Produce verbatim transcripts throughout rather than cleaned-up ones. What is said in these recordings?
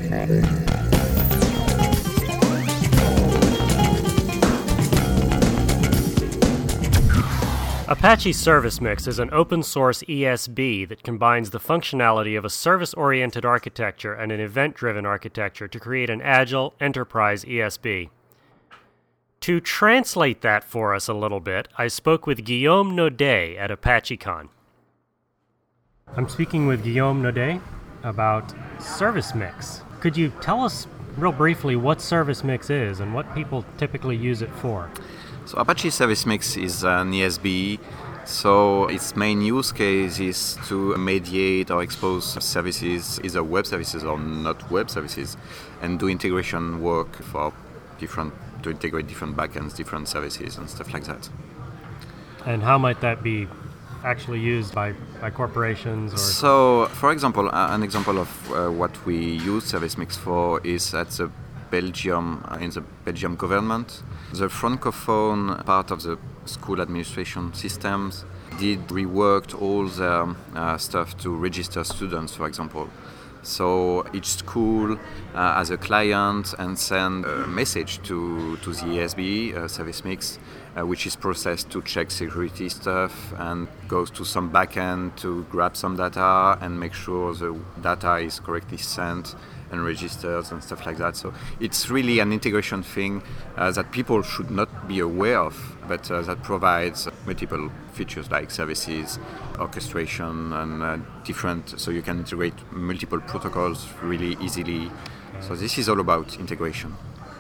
Apache Service Mix is an open-source E S B that combines the functionality of a service-oriented architecture and an event-driven architecture to create an agile enterprise E S B. To translate that for us a little bit, I spoke with Guillaume Naudet at ApacheCon. I'm speaking with Guillaume Naudet about Service Mix. Could you tell us real briefly what Service Mix is and what people typically use it for? So Apache Service Mix is an E S B, so its main use case is to mediate or expose services, either web services or not web services, and do integration work for different, to integrate different backends, different services and stuff like that. And how might that be actually used by, by corporations? Or So, for example, uh, an example of uh, what we use Service Mix for is at the Belgium, uh, in the Belgium government. The Francophone part of the school administration systems did reworked all the uh, stuff to register students, for example. So each school uh, has a client and send a message to, to the E S B, uh, Service Mix, uh, which is processed to check security stuff and goes to some backend to grab some data and make sure the data is correctly sent and registers and stuff like that. So it's really an integration thing uh, that people should not be aware of, but uh, that provides multiple features like services, orchestration, and uh, different, so you can integrate multiple protocols really easily. So this is all about integration.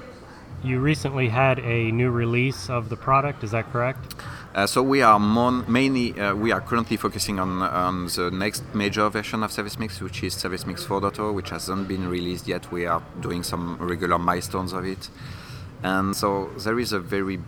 You recently had a new release of the product, is that correct? Uh, so we are mon- mainly uh, we are currently focusing on on the next major version of Service Mix, which is Service Mix four point oh, which hasn't been released yet. We are doing some regular milestones of it, and so there is a very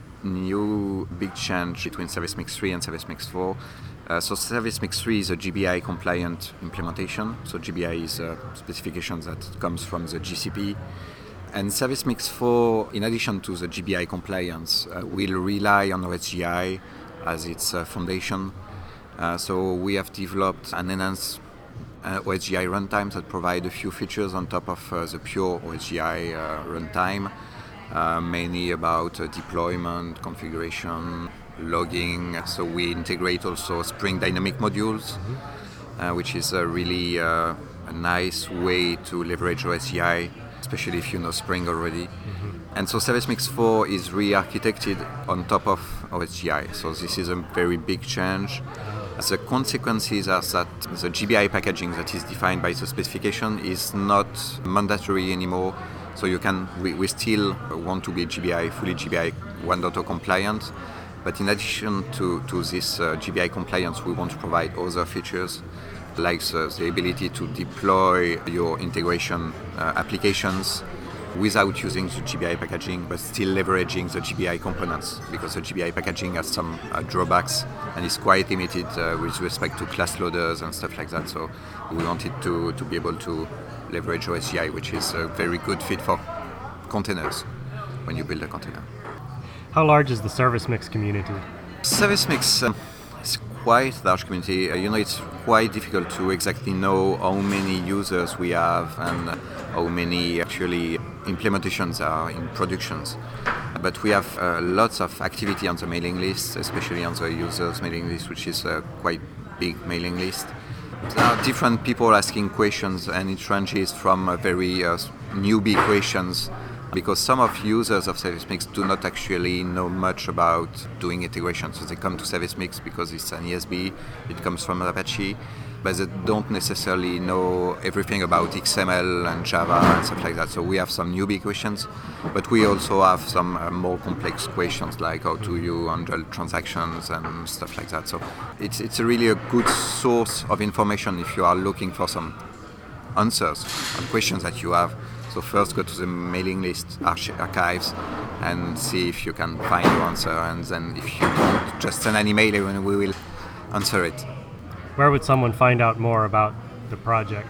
new big change between Service Mix three and Service Mix four. Uh, so Service Mix three is a G B I compliant implementation. So G B I is a specification that comes from the G C P. And Service Mix four, in addition to the G B I compliance, uh, will rely on O S G I as its uh, foundation. Uh, so we have developed an enhanced uh, O S G I runtime that provide a few features on top of uh, the pure O S G I uh, runtime, uh, mainly about uh, deployment, configuration, logging. So we integrate also Spring Dynamic modules, mm-hmm. uh, which is a really uh, a nice way to leverage O S G I, especially if you know Spring already. Mm-hmm. And so Service Mix four is re-architected on top of O S G I. So this is a very big change. The consequences are that the G B I packaging that is defined by the specification is not mandatory anymore. So you can, we, we still want to be G B I, fully G B I one point oh compliant. But in addition to, to this uh, G B I compliance, we want to provide other features like the, the ability to deploy your integration uh, applications without using the G B I packaging, but still leveraging the G B I components, because the G B I packaging has some uh, drawbacks and is quite limited uh, with respect to class loaders and stuff like that. So we wanted to, to be able to leverage O S G I, which is a very good fit for containers when you build a container. How large is the Service Mix community? Service Mix uh, is quite large community. Uh, you know, it's quite difficult to exactly know how many users we have and how many actually implementations are in productions. But we have uh, lots of activity on the mailing list, especially on the users mailing list, which is a quite big mailing list. There are different people asking questions, and it ranges from uh, very uh, newbie questions, because some of users of Service Mix do not actually know much about doing integration. So they come to Service Mix because it's an E S B, it comes from Apache, but they don't necessarily know everything about X M L and Java and stuff like that. So we have some newbie questions, but we also have some uh, more complex questions like how do you handle transactions and stuff like that. So it's it's a really a good source of information if you are looking for some answers on questions that you have. So first go to the mailing list arch- archives and see if you can find your answer, and then if you don't, just send an email and we will answer it. Where would someone find out more about the project?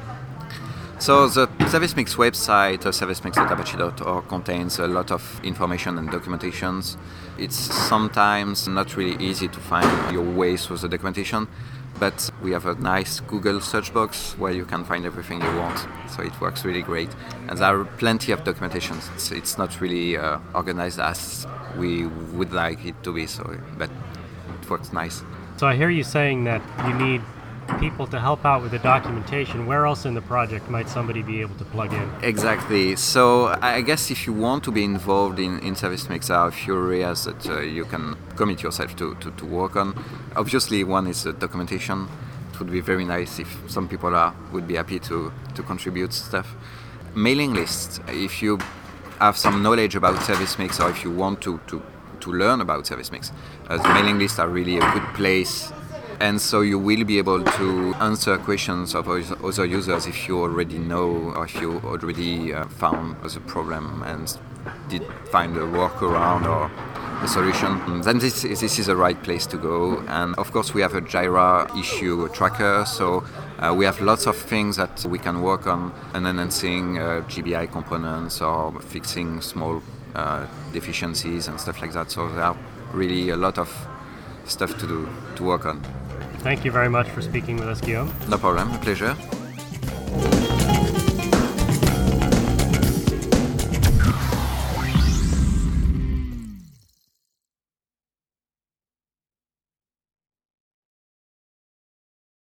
So the Service Mix website, uh, service mix dot apache dot org, contains a lot of information and documentations. It's sometimes not really easy to find your way through the documentation, But we have a nice Google search box where you can find everything you want. So it works really great. And there are plenty of documentation. It's, it's not really uh, organized as we would like it to be, so but it works nice. So I hear you saying that you need people to help out with the documentation. Where else in the project might somebody be able to plug in? Exactly. So I guess if you want to be involved in, in ServiceMix, there are a few areas that uh, you can commit yourself to, to, to work on. Obviously, one is uh, documentation. It would be very nice if some people are would be happy to, to contribute stuff. Mailing lists. If you have some knowledge about ServiceMix or if you want to, to, to learn about ServiceMix, uh, the mailing lists are really a good place. And so you will be able to answer questions of other users if you already know or if you already uh, found the problem and did find a workaround or a solution. Then this, this is the right place to go. And of course we have a Jira issue tracker, so uh, we have lots of things that we can work on, and enhancing uh, G B I components or fixing small uh, deficiencies and stuff like that. So there are really a lot of stuff to do, to work on. Thank you very much for speaking with us, Guillaume. No problem, a pleasure.